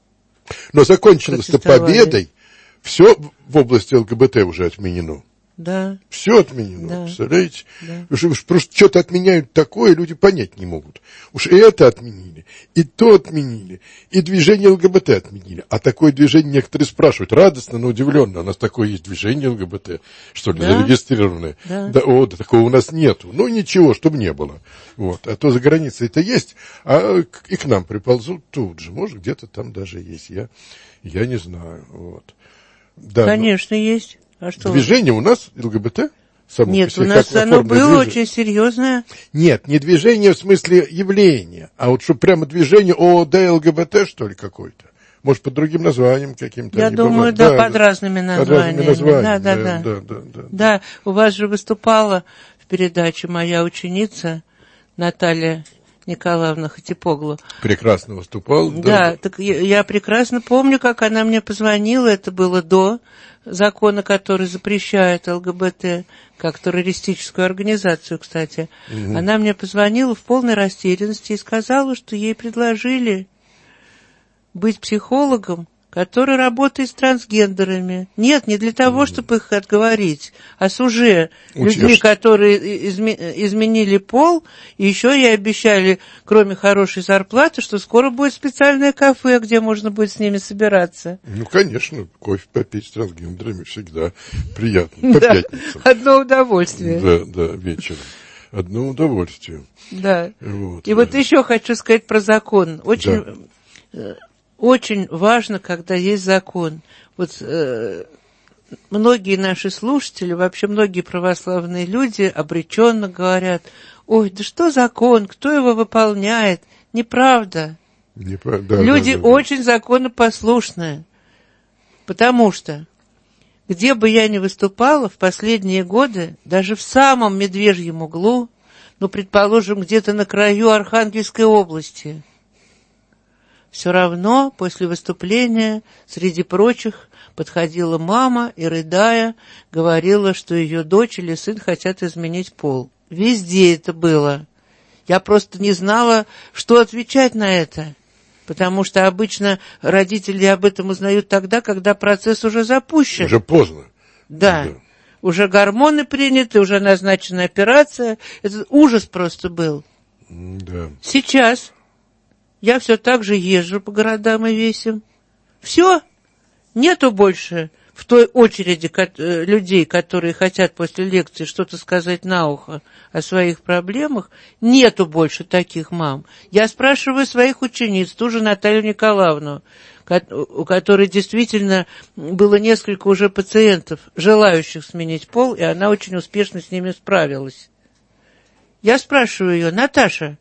Но закончилось-то победой. Все в области ЛГБТ уже отменено. Да. Все отменено, Да. представляете? Да. Уж, уж просто что-то отменяют такое, люди понять не могут. Уж и это отменили, и то отменили, и движение ЛГБТ отменили. А такое движение некоторые спрашивают, радостно, но удивленно, у нас такое есть движение ЛГБТ, что ли, Да. зарегистрированное. Да. Да, о, да, такого у нас нету. Ну, ничего, чтобы не было. Вот. А то за границей это есть, а к- и к нам приползут тут же. Может, где-то там даже есть. Я, я не знаю. Вот. Да, но- Конечно, есть. А что? Движение у нас ЛГБТ? Само по Нет, себе, у нас как оно оформленное было движение? очень серьезное. Нет, не движение в смысле явления, а вот что прямо движение ООД ЛГБТ, что ли, какое-то. Может, под другим названием каким-то. Я они думаю, бывают. да, под разными Под названиями. разными названиями. Да, да, да, да. да, да, да. Да, у вас же выступала в передаче моя ученица Наталья Николаевна Хатипоглу. Прекрасно выступал. Да, Да, так я, я прекрасно помню, как она мне позвонила, это было до закона, который запрещает ЛГБТ, как террористическую организацию, кстати. Мгм. Она мне позвонила в полной растерянности и сказала, что ей предложили быть психологом, который работает с трансгендерами. Нет, не для того, чтобы их отговорить, а с уже Утешить. людьми, которые изме- изменили пол, и еще ей обещали, кроме хорошей зарплаты, что скоро будет специальное кафе, где можно будет с ними собираться. Ну, конечно, кофе попить с трансгендерами всегда приятно. По Да, пятницам. одно удовольствие. Да, да, вечером. Одно удовольствие. Да. Вот. И вот еще хочу сказать про закон. Очень, э, очень важно, когда есть закон. Вот э, многие наши слушатели, вообще многие православные люди обреченно говорят: ой, да что закон, кто его выполняет? Неправда. Не про- да, Люди да, да, да. очень законопослушные. Потому что где бы я ни выступала в последние годы, даже в самом медвежьем углу, ну, предположим, где-то на краю Архангельской области, все равно после выступления, среди прочих, подходила мама и, рыдая, говорила, что ее дочь или сын хотят изменить пол. Везде это было. Я просто не знала, что отвечать на это. Потому что обычно родители об этом узнают тогда, когда процесс уже запущен. Уже поздно. Да. Да. Уже гормоны приняты, уже назначена операция. Это ужас просто был. М, Да. Сейчас я все так же езжу по городам и весям. Все. Нету больше в той очереди ко- э, людей, которые хотят после лекции что-то сказать на ухо о своих проблемах. Нету больше таких мам. Я спрашиваю своих учениц, ту же Наталью Николаевну, ко- у которой действительно было несколько уже пациентов, желающих сменить пол, и она очень успешно с ними справилась. Я спрашиваю ее: Наташа,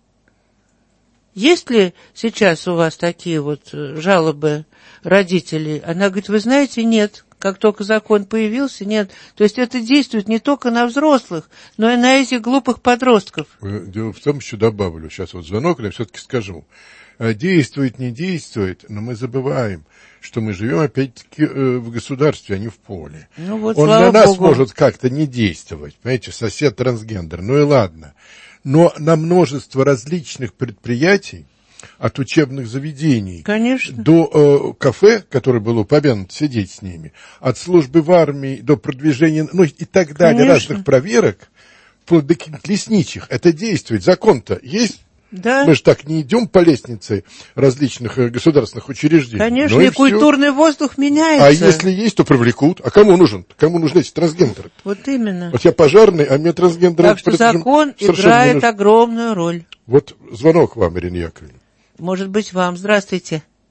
есть ли сейчас у вас такие вот э, жалобы родителей? Она говорит: вы знаете, нет. Как только закон появился, нет. То есть это действует не только на взрослых, но и на этих глупых подростков. Э, Дело в том, еще добавлю, сейчас вот звонок, но я все-таки скажу. Э, Действует, не действует, но мы забываем, что мы живем опять-таки э, в государстве, а не в поле. Ну вот, Он слава на нас Богу. может как-то не действовать, понимаете, сосед трансгендер, ну и ладно. Но на множество различных предприятий, от учебных заведений Конечно. до э, кафе, которое было упомянуто, сидеть с ними, от службы в армии до продвижения, ну и так далее, Конечно. разных проверок, вплоть до каких-то лесничьих, это действует. Закон-то есть? Да, Мы же так не идем по лестнице различных э, государственных учреждений. конечно, Ну и всё. культурный воздух меняется. А если есть, то привлекут. А кому нужен? Кому нужны эти трансгендеры? Вот именно. Вот я пожарный, а мне трансгендеры... Так что предположим, закон совершенно не играет нужны. огромную роль. Вот звонок вам, Ирина Яковлевна. Может быть, вам. Здравствуйте.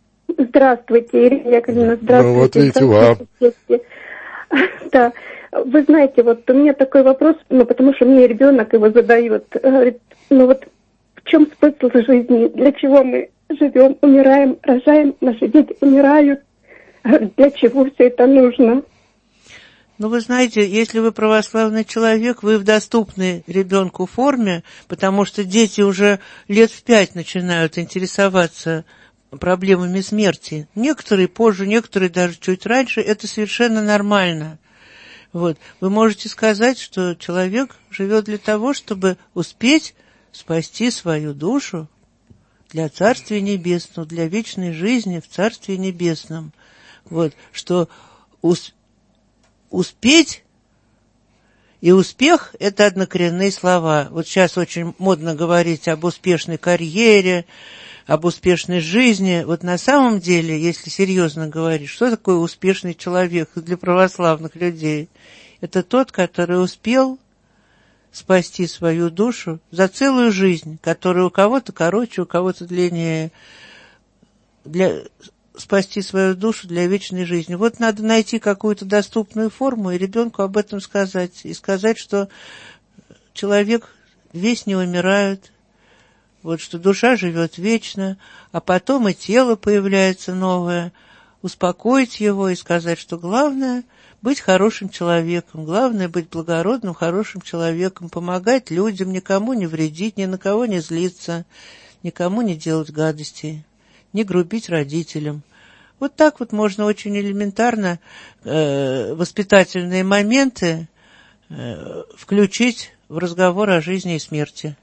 Здравствуйте, Ирина Яковлевна, здравствуйте. Ну, вот видите, вам. Да, вы знаете, вот у меня такой вопрос, ну, потому что мне ребенок его задает, говорит, ну вот в чем смысл жизни, для чего мы живем, умираем, рожаем, наши дети умирают, для чего все это нужно? Ну, вы знаете, если вы православный человек, вы в доступной ребенку форме, потому что дети уже лет в пять начинают интересоваться проблемами смерти. Некоторые позже, некоторые даже чуть раньше. Это совершенно нормально. Вот. Вы можете сказать, что человек живет для того, чтобы успеть спасти свою душу для Царствия Небесного, для вечной жизни в Царстве Небесном. Вот. Что ус- успеть и успех – это однокоренные слова. Вот сейчас очень модно говорить об успешной карьере, об успешной жизни. Вот на самом деле, если серьезно говорить, что такое успешный человек для православных людей? Это тот, который успел спасти свою душу за целую жизнь, которая у кого-то короче, у кого-то длиннее, для... спасти свою душу для вечной жизни. Вот надо найти какую-то доступную форму и ребенку об этом сказать. И сказать, что человек весь не умирает, вот что душа живет вечно, а потом и тело появляется новое. Успокоить его и сказать, что главное – быть хорошим человеком, главное – быть благородным, хорошим человеком, помогать людям, никому не вредить, ни на кого не злиться, никому не делать гадостей, не грубить родителям. Вот так вот можно очень элементарно э, воспитательные моменты э, включить в разговор о жизни и смерти.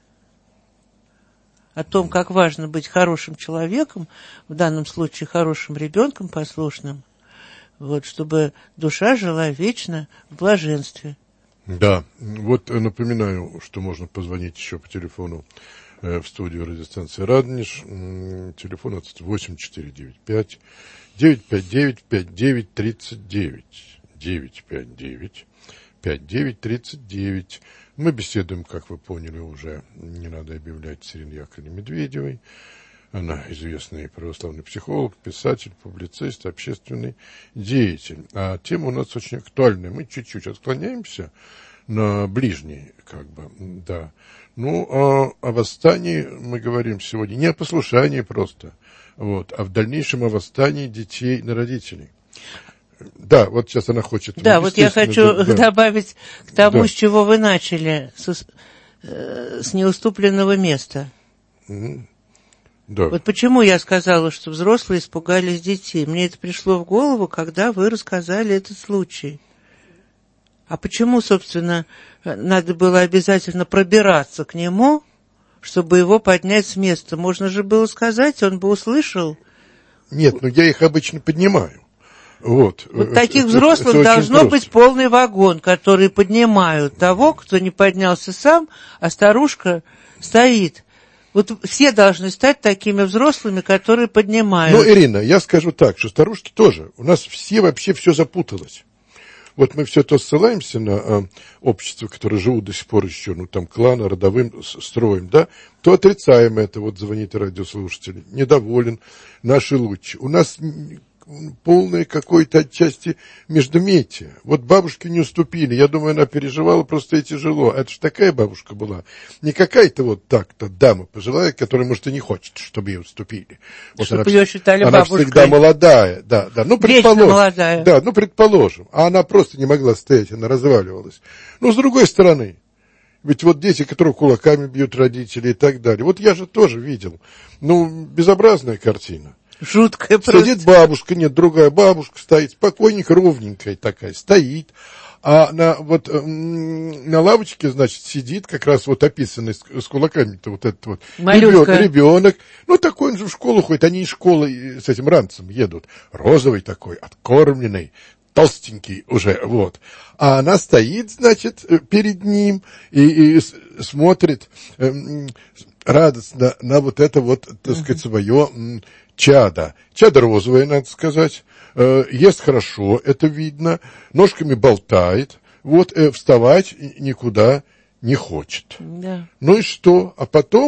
О том, как важно быть хорошим человеком, в данном случае хорошим ребенком, послушным, вот, чтобы душа жила вечно в блаженстве. Да, вот напоминаю, что можно позвонить еще по телефону э, в студию радиостанции «Радонеж». Телефон этот восемь четыре девять пять девять пять девять пять девять тридцать девять. девять пять девять пять девять тридцать девять. Мы беседуем, как вы поняли, уже не надо объявлять, с Ириной Яковлевной Медведевой. Она известный православный психолог, писатель, публицист, общественный деятель. А тема у нас очень актуальная. Мы чуть-чуть отклоняемся на ближний, как бы, да. Ну, а о восстании мы говорим сегодня не о послушании просто, вот, а в дальнейшем о восстании детей на родителей. Да, вот сейчас она хочет... Да, вот я хочу да, добавить к тому, да. с чего вы начали, с, э, с неуступленного места. Mm-hmm. Да. Вот почему я сказала, что взрослые испугались детей. Мне это пришло в голову, когда вы рассказали этот случай. А почему, собственно, надо было обязательно пробираться к нему, чтобы его поднять с места? Можно же было сказать, он бы услышал. Нет, ну я их обычно поднимаю. Вот, вот таких это, взрослых это должно быть полный вагон, которые поднимают того, кто не поднялся сам, а старушка стоит. Вот все должны стать такими взрослыми, которые поднимают. Ну, Ирина, я скажу так, что старушки тоже. У нас все вообще все запуталось. Вот мы все то ссылаемся на э, общество, которое живут до сих пор еще, ну, там, клана, родовым строем, да, то отрицаем это, вот звонит радиослушатель, недоволен, наши лучше. У нас полное какое-то отчасти междометие. Вот бабушке не уступили, я думаю, она переживала просто и тяжело. Это же такая бабушка была. Не какая-то вот так-то дама пожилая, которая, может, и не хочет, чтобы ей уступили. Вот чтобы она, ее считали она бабушкой. всегда молодая, да, да. Ну, предположим. молодая. Да, ну, предположим. А она просто не могла стоять, она разваливалась. Но, с другой стороны, ведь вот дети, которые кулаками бьют родителей и так далее. Вот я же тоже видел. Ну, безобразная картина. Жуткая просто. Сидит бабушка, нет, другая бабушка стоит, спокойненько, ровненькая такая, стоит. А на, вот, на лавочке, значит, сидит как раз вот описанный с, с кулаками-то вот этот вот ребенок, ребенок. Ну, такой он же в школу ходит, они из школы с этим ранцем едут. Розовый такой, откормленный, толстенький уже, вот. А она стоит, значит, перед ним и, и смотрит э, радостно на вот это вот, так сказать, свое чадо. Чадо розовое, надо сказать. Э, ест хорошо, это видно. Ножками болтает. Вот, э, вставать никуда не хочет. Да. Ну и что? А потом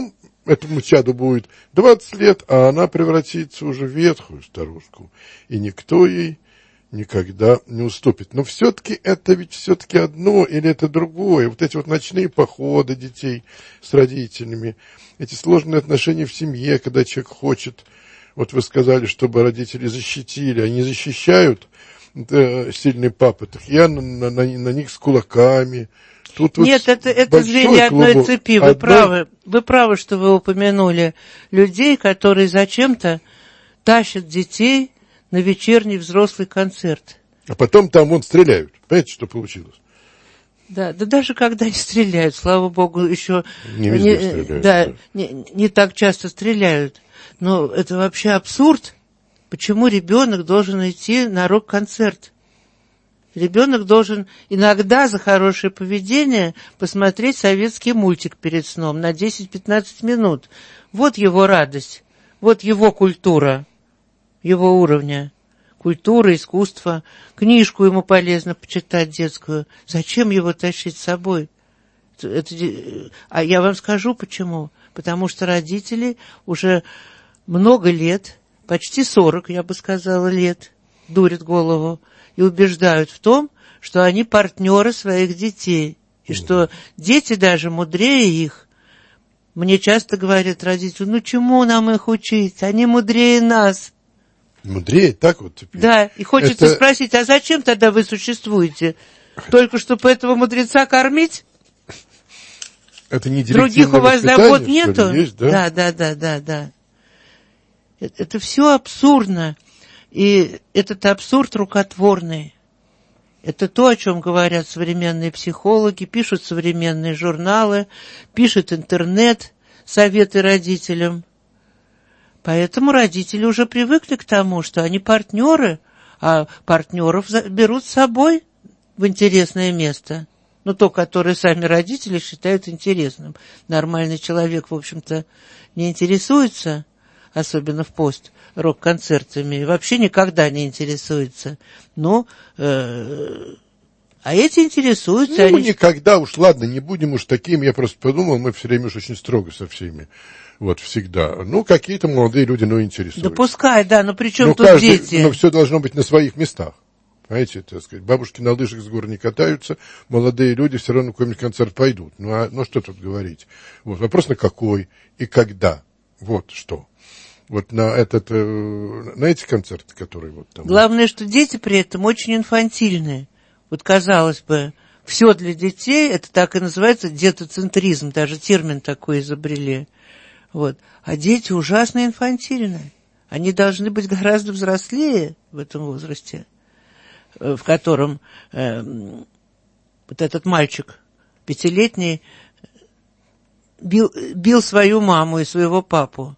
этому чаду будет двадцать лет, а она превратится уже в ветхую старушку. И никто ей никогда не уступит. Но все-таки это ведь все-таки одно или это другое. Вот эти вот ночные походы детей с родителями, эти сложные отношения в семье, когда человек хочет, вот вы сказали, чтобы родители защитили, они защищают э, сильный папа, так я на, на, на них с кулаками. Тут Нет, вот это, это звенья одной цепи. Вы, одной... правы, вы правы, что вы упомянули людей, которые зачем-то тащат детей на вечерний взрослый концерт. А потом там вон стреляют. Понимаете, что получилось? Да, да даже когда не стреляют, слава богу, еще не, везде не, стреляют, да, да. Не, не так часто стреляют. Но это вообще абсурд. Почему ребенок должен идти на рок-концерт? Ребенок должен иногда за хорошее поведение посмотреть советский мультик перед сном на десять-пятнадцать минут. Вот его радость, вот его культура, его уровня. Культура, искусство, книжку ему полезно почитать детскую. Зачем его тащить с собой? Это, а я вам скажу почему. Потому что родители уже много лет, почти сорок, я бы сказала, лет, дурят голову и убеждают в том, что они партнеры своих детей, и что дети даже мудрее их. Мне часто говорят родители: ну чему нам их учить, они мудрее нас. Мудрее, так вот теперь? Да, и хочется это... спросить, а зачем тогда вы существуете? Только чтобы этого мудреца кормить? Это не других у вас забот нету? Есть, да? Да, да, да, да, да. Это, это все абсурдно. И этот абсурд рукотворный. Это то, о чем говорят современные психологи, пишут современные журналы, пишет интернет, советы родителям. Поэтому родители уже привыкли к тому, что они партнеры, а партнеров берут с собой в интересное место. Ну, то, которое сами родители считают интересным. Нормальный человек, в общем-то, не интересуется, особенно в пост, рок-концертами, и вообще никогда не интересуется. Ну, э, а эти интересуются. Ну, они... никогда уж, ладно, не будем уж такими. Я просто подумал, мы все время уж очень строго со всеми. Вот, всегда. Ну, какие-то молодые люди, ну, интересуются. Да пускай, да, но при чем ну, тут каждый, дети? Но все должно быть на своих местах. Понимаете, так сказать, бабушки на лыжах с гор не катаются, молодые люди все равно на какой-нибудь концерт пойдут. Ну, а, ну, что тут говорить? Вот, вопрос на какой и когда. Вот что. Вот на, этот, на эти концерты, которые вот там... Главное, что дети при этом очень инфантильные. Вот, казалось бы, все для детей, это так и называется детоцентризм, даже термин такой изобрели. Вот. А дети ужасно инфантильны. Они должны быть гораздо взрослее в этом возрасте, в котором э, вот этот мальчик пятилетний бил, бил свою маму и своего папу.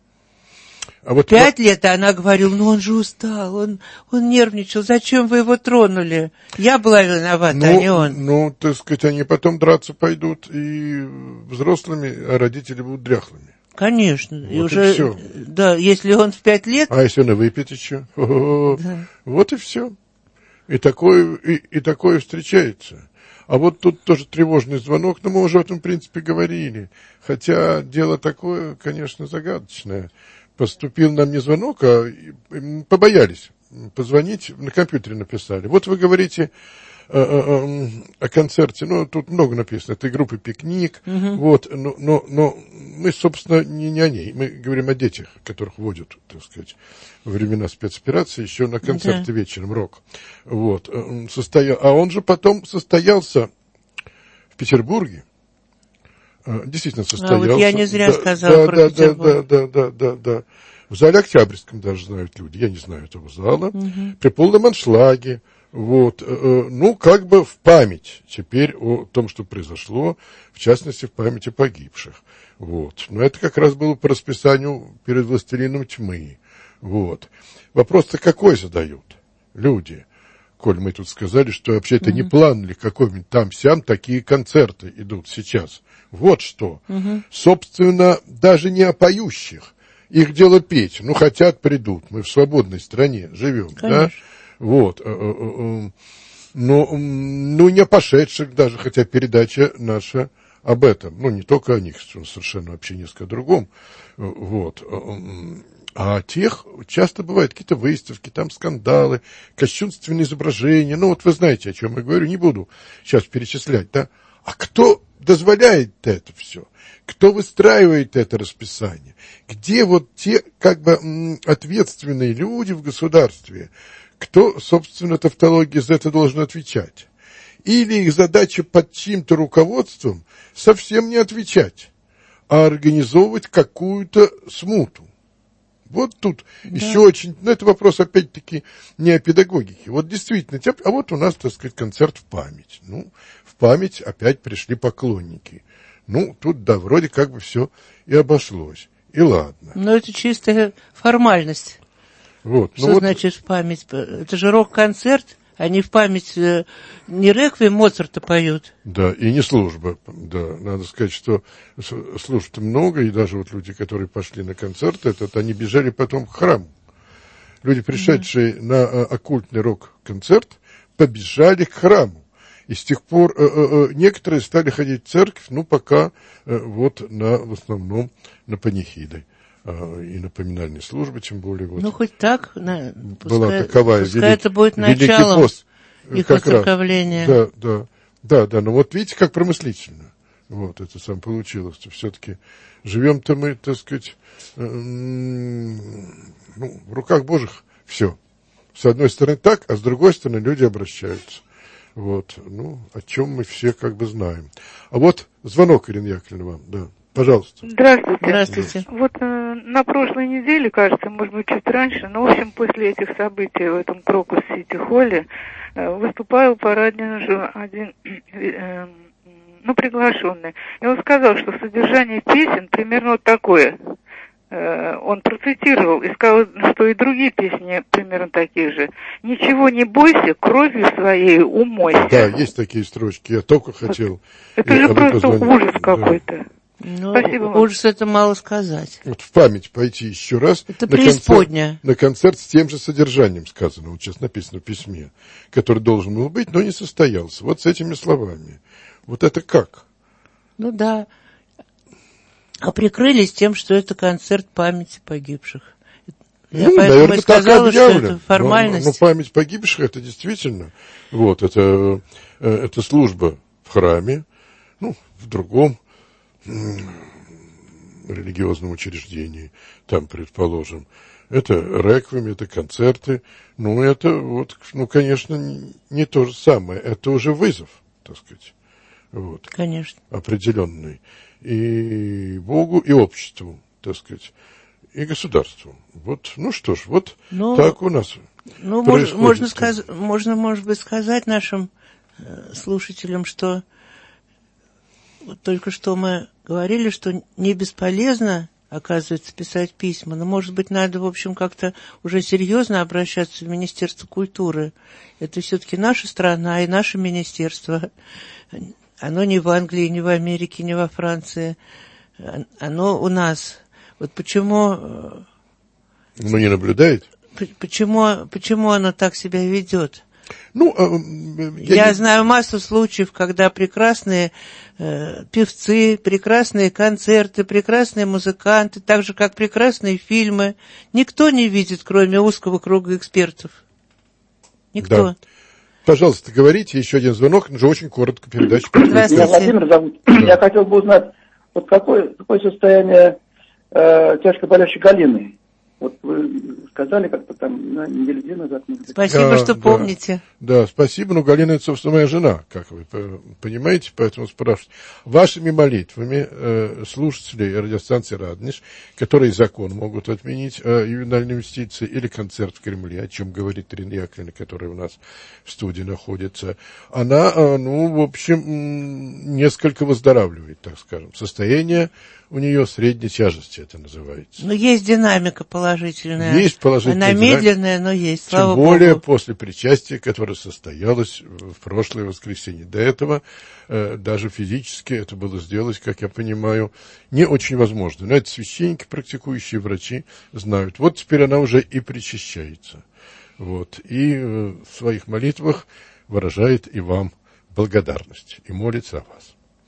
А вот Пять вот... лет, а она говорила: ну он же устал, он, он нервничал, зачем вы его тронули? Я была виновата, ну, а не он. Ну, так сказать, они потом драться пойдут и взрослыми, а родители будут дряхлыми. Конечно. Вот и уже, и все. Да, если он в пять лет... А если он выпьет еще? Да. Вот и все. И такое, и, и такое встречается. А вот тут тоже тревожный звонок, но мы уже об этом, в принципе, говорили. Хотя дело такое, конечно, загадочное. Поступил нам не звонок, а побоялись позвонить, на компьютере написали. Вот вы говорите о, о, о концерте, ну, тут много написано, этой группы «Пикник», угу. Вот, но, но, но мы, собственно, не, не о ней, мы говорим о детях, которых водят, так сказать, во времена спецоперации, еще на концерты да. вечером, рок. Вот, состоял, а он же потом состоялся в Петербурге. Действительно состоялся. А вот я не зря да, сказала да, про да, Петербург. Да, да, да, да, да. В зале Октябрьском даже знают люди, я не знаю этого зала. Угу. При полном аншлаге. Вот, э, ну, как бы в память теперь о том, что произошло, в частности, в памяти погибших. Вот. Но это как раз было по расписанию перед «Властелином тьмы». Вот. Вопрос-то какой задают люди? Коль мы тут сказали, что вообще это mm-hmm. не план ли какой-нибудь там-сям, такие концерты идут сейчас. Вот что. Mm-hmm. Собственно, даже не о поющих. Их дело петь. Ну, хотят, придут. Мы в свободной стране живем. Конечно. Да? Вот. Ну, ну, не о пошедших даже, хотя передача наша об этом, ну, не только о них, совершенно вообще несколько о другом, вот, а тех, часто бывают какие-то выставки, там скандалы, кощунственные изображения, ну, вот вы знаете, о чем я говорю, не буду сейчас перечислять, да, а кто дозволяет это все? Кто выстраивает это расписание? Где вот те, как бы, ответственные люди в государстве, кто, собственно, тавтология за это должен отвечать? Или их задача под чьим-то руководством совсем не отвечать, а организовывать какую-то смуту? Вот тут да. еще очень... Ну, это вопрос, опять-таки, не о педагогике. Вот действительно, а вот у нас, так сказать, концерт в память. Ну, в память опять пришли поклонники. Ну, тут, да, вроде как бы все и обошлось. И ладно. Но это чистая формальность. Вот. Что ну значит вот... в память? Это же рок-концерт. Они в память э, не реквием Моцарта поют. Да, и не служба. Да, надо сказать, что служб-то много, и даже вот люди, которые пошли на концерт этот, они бежали потом к храму. Люди, пришедшие да. на э, оккультный рок-концерт, побежали к храму. И с тех пор э, э, некоторые стали ходить в церковь, ну, пока э, вот на, в основном на панихиды. И на поминальной службе, тем более. Вот, ну, хоть так, на, была пускай, таковая. Пускай велик, это будет началом пост, их оцерковления. Да, да, да, да, но вот видите, как промыслительно. Вот, это сам получилось. Все-таки живем-то мы, так сказать, э, ну, в руках Божьих все. С одной стороны так, а с другой стороны люди обращаются. Вот, ну, о чем мы все как бы знаем. А вот звонок, Ирина Яковлевна, вам, да. Пожалуйста. Здравствуйте. Здравствуйте. Вот э, на прошлой неделе, кажется, может быть, чуть раньше, но, в общем, после этих событий в этом Крокус-Сити-холле э, выступал по радио один, э, ну, приглашенный. И он сказал, что содержание песен примерно вот такое. Э, он процитировал и сказал, что и другие песни примерно такие же. «Ничего не бойся, кровью своей умойся». Да, есть такие строчки, я только хотел. Это же просто ужас какой-то. Ну, спасибо вам. Ужас это мало сказать. Вот в память пойти еще раз. Это на преисподняя. Концерт, на концерт с тем же содержанием сказано, вот сейчас написано в письме, который должен был быть, но не состоялся. Вот с этими словами. Вот это как? Ну да. А прикрылись тем, что это концерт памяти погибших. Я ну, поэтому наверное, и сказала, так объявлен. что это формальность. Но, но память погибших, это действительно, вот, это, это служба в храме, ну, в другом религиозном учреждении, там, предположим. Это реквием, это концерты. Ну, это вот, ну, конечно, не, не то же самое. Это уже вызов, так сказать. Вот. Конечно. Определенный. И Богу, и обществу, так сказать, и государству. Вот, ну что ж, вот ну, так у нас ну, происходит. Можно, сказ- можно, может быть, сказать нашим э, слушателям, что вот только что мы говорили, что не бесполезно, оказывается, писать письма, но, может быть, надо, в общем, как-то уже серьезно обращаться в Министерство культуры. Это все-таки наша страна и наше министерство. Оно не в Англии, не в Америке, не во Франции. Оно у нас. Вот почему... Ну, не наблюдает? Почему, почему оно так себя ведет? Ну, я, я не... знаю массу случаев, когда прекрасные э, певцы, прекрасные концерты, прекрасные музыканты, так же, как прекрасные фильмы, никто не видит, кроме узкого круга экспертов. Никто. Да. Пожалуйста, говорите, еще один звонок, уже очень коротко передача. Меня Владимир зовут. Да. Я хотел бы узнать, вот какое, какое состояние э, тяжко болящей Галины. Вот вы сказали как-то там на неделю две назад. Спасибо, да, что да, помните. Да, спасибо. Но Галина, это, собственно, моя жена, как вы понимаете, поэтому спрашиваю. Вашими молитвами э, слушателей радиостанции «Радонеж», которые закон могут отменить о ювенальной юстиции или концерт в Кремле, о чем говорит Ирина Яковлевна, которая у нас в студии находится, она, э, ну, в общем, несколько выздоравливает, так скажем. Состояние у нее средней тяжести, это называется. Но есть динамика положительная. Есть положительная Она динамика. медленная, но есть, слава Тем более Богу. после причастия, которое состоялось в прошлое воскресенье. До этого э, даже физически это было сделать, как я понимаю, не очень возможно. Но это священники, практикующие врачи знают. Вот теперь она уже и причащается. Вот. И э, в своих молитвах выражает и вам благодарность. И молится о вас.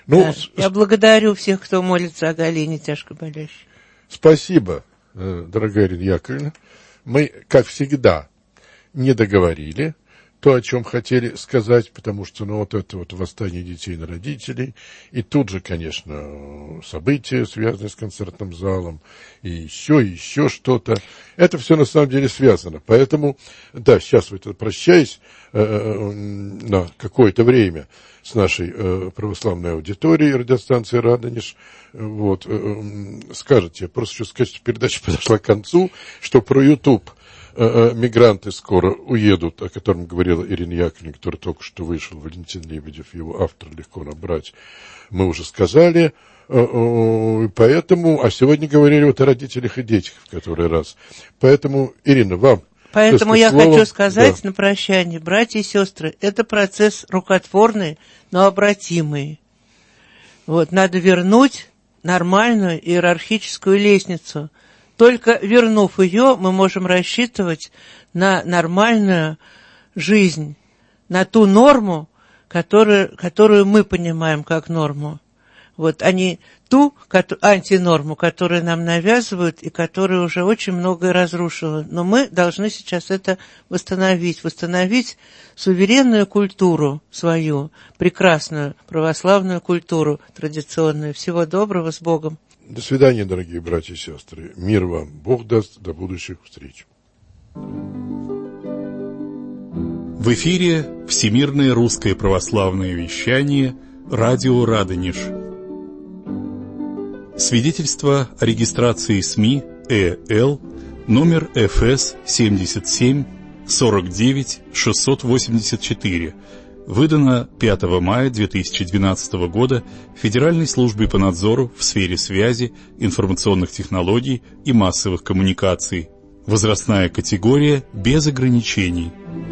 Ну, да. с... Я благодарю всех, кто молится о Галине тяжко болящей. Спасибо, дорогая Ирина Яковлевна. Мы, как всегда, не договорили то, о чем хотели сказать, потому что, ну, вот это вот восстание детей на родителей, и тут же, конечно, события, связанные с концертным залом, и еще, и еще что-то. Это все на самом деле связано. Поэтому, да, сейчас вот прощаясь э, э, на какое-то время с нашей э, православной аудиторией радиостанции «Радонеж», вот, э, э, скажете, я просто хочу сказать, что передача подошла к концу, что про YouTube мигранты скоро уедут, о котором говорила Ирина Яковлевна, который только что вышел, Валентин Лебедев, его автор, легко набрать, мы уже сказали, поэтому, а сегодня говорили вот о родителях и детях в который раз. Поэтому, Ирина, вам. Поэтому я слово. хочу сказать Да. на прощание, братья и сестры, это процесс рукотворный, но обратимый. Вот, надо вернуть нормальную иерархическую лестницу. Только вернув ее, мы можем рассчитывать на нормальную жизнь, на ту норму, которую, которую мы понимаем как норму. Вот, а не ту антинорму, которую нам навязывают и которая уже очень многое разрушила. Но мы должны сейчас это восстановить, восстановить суверенную культуру свою, прекрасную православную культуру традиционную. Всего доброго, с Богом. До свидания, дорогие братья и сестры. Мир вам. Бог даст. До будущих встреч. В эфире Всемирное русское православное вещание «Радио Радонеж». Свидетельство о регистрации СМИ ЭЛ номер эф эс семьдесят семь сорок девять шестьсот восемьдесят четыре. Выдано пятого мая две тысячи двенадцатого года Федеральной службой по надзору в сфере связи, информационных технологий и массовых коммуникаций. Возрастная категория без ограничений.